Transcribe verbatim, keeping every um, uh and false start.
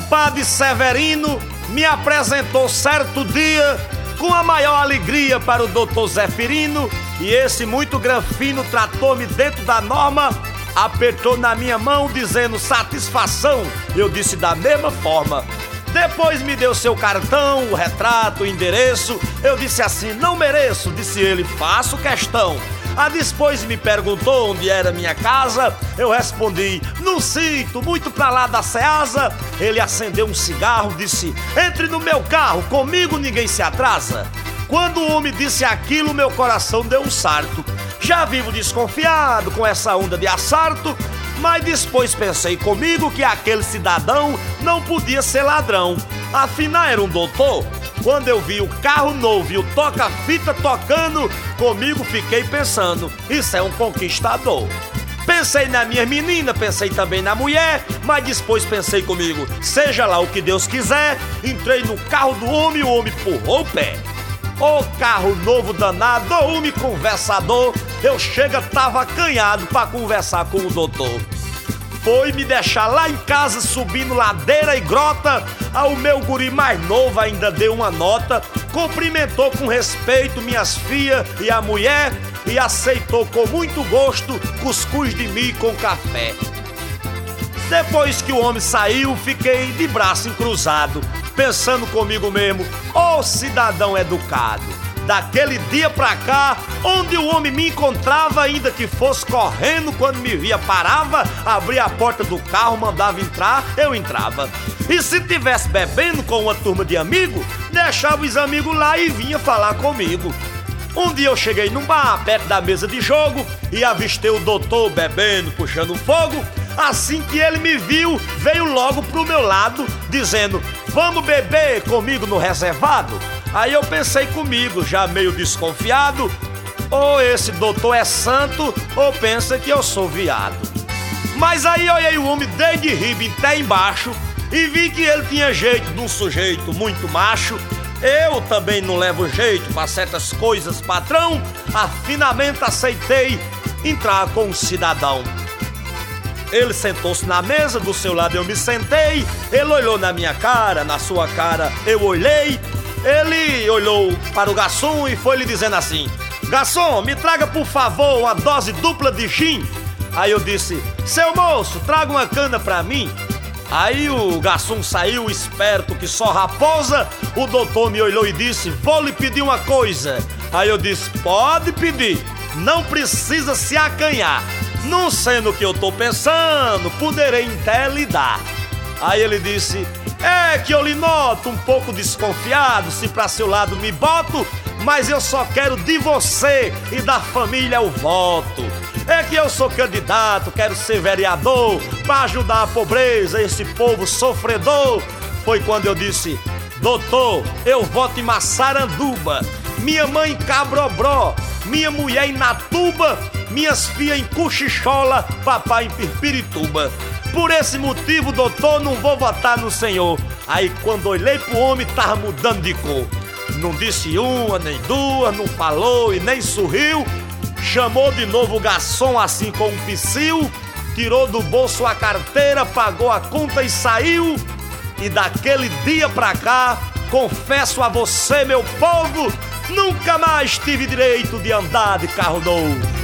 Padre Severino me apresentou certo dia com a maior alegria para o doutor Zefirino, e esse muito granfino tratou-me dentro da norma, apertou na minha mão dizendo satisfação. Eu disse da mesma forma. Depois me deu seu cartão, o retrato, o endereço. Eu disse assim, não mereço. Disse ele, faço questão. Ah, depois me perguntou onde era minha casa. Eu respondi, no sítio, muito pra lá da Ceasa. Ele acendeu um cigarro, disse, entre no meu carro, comigo ninguém se atrasa. Quando o homem disse aquilo, meu coração deu um sarto. Já vivo desconfiado com essa onda de assalto, mas depois pensei comigo que aquele cidadão não podia ser ladrão. Afinal era um doutor. Quando eu vi o carro novo e o toca-fita tocando, comigo fiquei pensando, isso é um conquistador. Pensei na minha menina, pensei também na mulher, mas depois pensei comigo, seja lá o que Deus quiser. Entrei no carro do homem e o homem empurrou o pé. Ô carro novo danado, ô homem conversador, eu chega tava acanhado pra conversar com o doutor. Foi me deixar lá em casa subindo ladeira e grota. Ao meu guri mais novo ainda deu uma nota, cumprimentou com respeito minhas filhas e a mulher e aceitou com muito gosto cuscuz de milho com café. Depois que o homem saiu, fiquei de braço cruzado, pensando comigo mesmo, ô cidadão educado. Daquele dia pra cá, onde o homem me encontrava, ainda que fosse correndo, quando me via parava, abria a porta do carro, mandava entrar, eu entrava. E se tivesse bebendo com uma turma de amigos, deixava os amigos lá e vinha falar comigo. Um dia eu cheguei num bar, perto da mesa de jogo, e avistei o doutor bebendo, puxando fogo. Assim que ele me viu, veio logo pro meu lado, dizendo, vamos beber comigo no reservado? Aí eu pensei comigo, já meio desconfiado, ou esse doutor é santo, ou pensa que eu sou viado. Mas aí olhei o homem desde riba até embaixo, e vi que ele tinha jeito de um sujeito muito macho. Eu também não levo jeito para certas coisas, patrão. Afinamente aceitei entrar com um cidadão. Ele sentou-se na mesa, do seu lado eu me sentei. Ele olhou na minha cara, na sua cara eu olhei. Ele olhou para o garçom e foi lhe dizendo assim, garçom, me traga por favor uma dose dupla de gin. Aí eu disse, seu moço, traga uma cana pra mim. Aí o garçom saiu esperto que só raposa. O doutor me olhou e disse, vou lhe pedir uma coisa. Aí eu disse, pode pedir, não precisa se acanhar. Não sendo o que eu tô pensando, poderei até lhe dar. Aí ele disse, é que eu lhe noto um pouco desconfiado, se pra seu lado me boto, mas eu só quero de você e da família o voto. É que eu sou candidato, quero ser vereador, pra ajudar a pobreza, esse povo sofredor. Foi quando eu disse, doutor, eu voto em Massaranduba, minha mãe em Cabrobró, minha mulher em Natuba, minhas filhas em Cuchichola, papai em Pirpirituba. Por esse motivo, doutor, não vou votar no senhor. Aí quando olhei pro homem, tava mudando de cor. Não disse uma, nem duas, não falou e nem sorriu. Chamou de novo o garçom assim com um psiu, tirou do bolso a carteira, pagou a conta e saiu. E daquele dia pra cá, confesso a você, meu povo, nunca mais tive direito de andar de carro novo.